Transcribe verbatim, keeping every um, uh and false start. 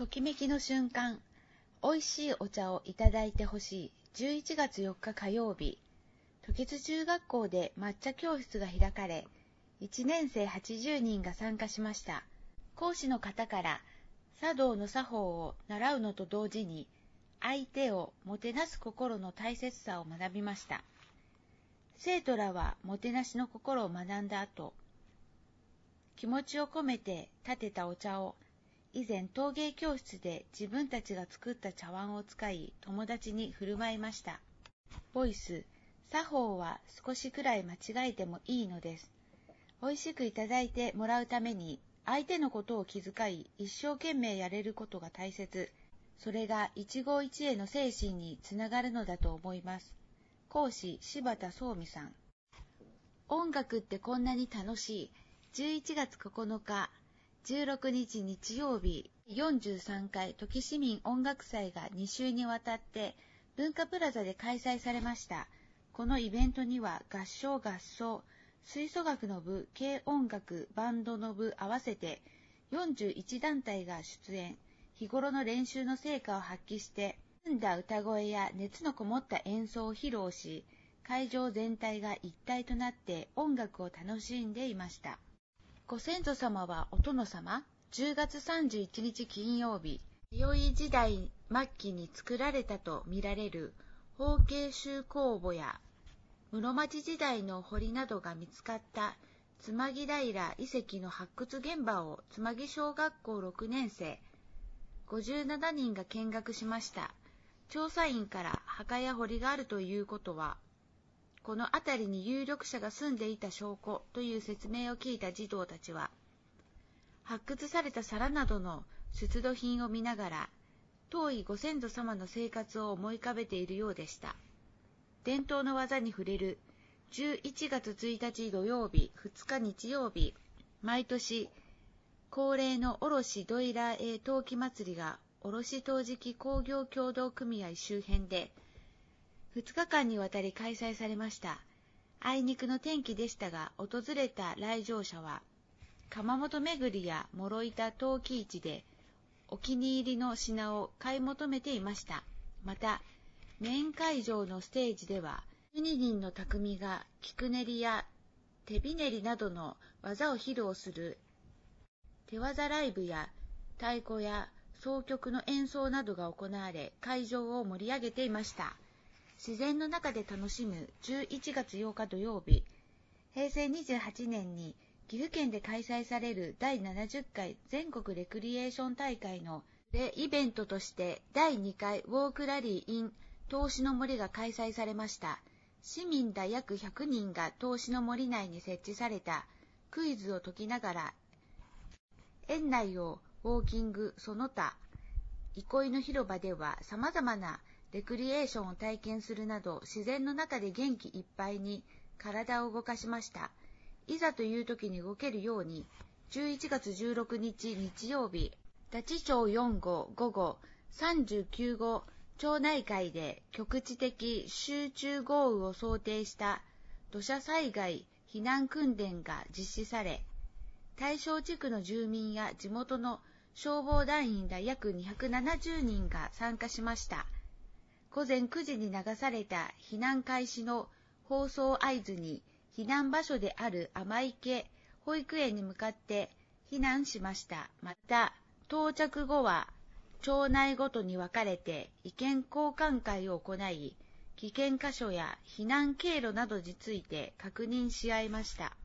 ときめきの瞬間、おいしいお茶をいただいてほしい。じゅういちがつよっか火曜日、時津中学校で抹茶教室が開かれ、いちねんせいはちじゅうにんが参加しました。講師の方から茶道の作法を習うのと同時に、相手をもてなす心の大切さを学びました。生徒らはもてなしの心を学んだ後、気持ちを込めて立てたお茶を、以前陶芸教室で自分たちが作った茶碗を使い、友達に振る舞いました。ボイス、作法は少しくらい間違えてもいいのです。おいしくいただいてもらうために、相手のことを気遣い、一生懸命やれることが大切。それが一期一会の精神につながるのだと思います。講師、柴田宗美さん。音楽ってこんなに楽しい。じゅういちがつここのか、じゅうろくにち日曜日、よんじゅうさんかい時市民音楽祭がに週にわたって文化プラザで開催されました。このイベントには合唱合奏、吹奏楽の部、軽音楽、バンドの部合わせてよんじゅういちだんたいが出演。日頃の練習の成果を発揮して、澄んだ歌声や熱のこもった演奏を披露し、会場全体が一体となって音楽を楽しんでいました。ご先祖様はお殿様、じゅうがつさんじゅういちにち金曜日、弥生時代末期に作られたとみられる法慶宗公墓や、室町時代の堀などが見つかった妻木平遺跡の発掘現場を妻木小学校ろくねんせい、ごじゅうななにんが見学しました。調査員から墓や堀があるということは、この辺りに有力者が住んでいた証拠という説明を聞いた児童たちは、発掘された皿などの出土品を見ながら、遠いご先祖様の生活を思い浮かべているようでした。伝統の技に触れるじゅういちがつついたち土曜日、ふつか日曜日、毎年恒例の卸ドイラー陶器祭りが卸陶磁器工業協同組合周辺でふつかかんにわたり開催されました。あいにくの天気でしたが、訪れた来場者は窯元巡りや諸板陶器市でお気に入りの品を買い求めていました。また、メイン会場のステージでは、じゅうににんの匠が菊練りや手びねりなどの技を披露する手技ライブや太鼓や箏曲の演奏などが行われ、会場を盛り上げていました。自然の中で楽しむじゅういちがつようか土曜日、へいせいにじゅうはちねんに岐阜県で開催されるだいななじゅっかい全国レクリエーション大会のプイベントとしてだいにかいウォークラリー in 東志の森が開催されました。市民ら約ひゃくにんが東志の森内に設置されたクイズを解きながら、園内をウォーキング、その他、憩いの広場では様々なレクリエーションを体験するなど、自然の中で元気いっぱいに体を動かしました。いざという時に動けるように、じゅういちがつじゅうろくにち日曜日、立町よんごうごごさんじゅうきゅうごう町内会で局地的集中豪雨を想定した土砂災害避難訓練が実施され、対象地区の住民や地元の消防団員ら約にひゃくななじゅうにんが参加しました。ごぜんくじに流された避難開始の放送合図に、避難場所である天池保育園に向かって避難しました。また、到着後は町内ごとに分かれて意見交換会を行い、危険箇所や避難経路などについて確認し合いました。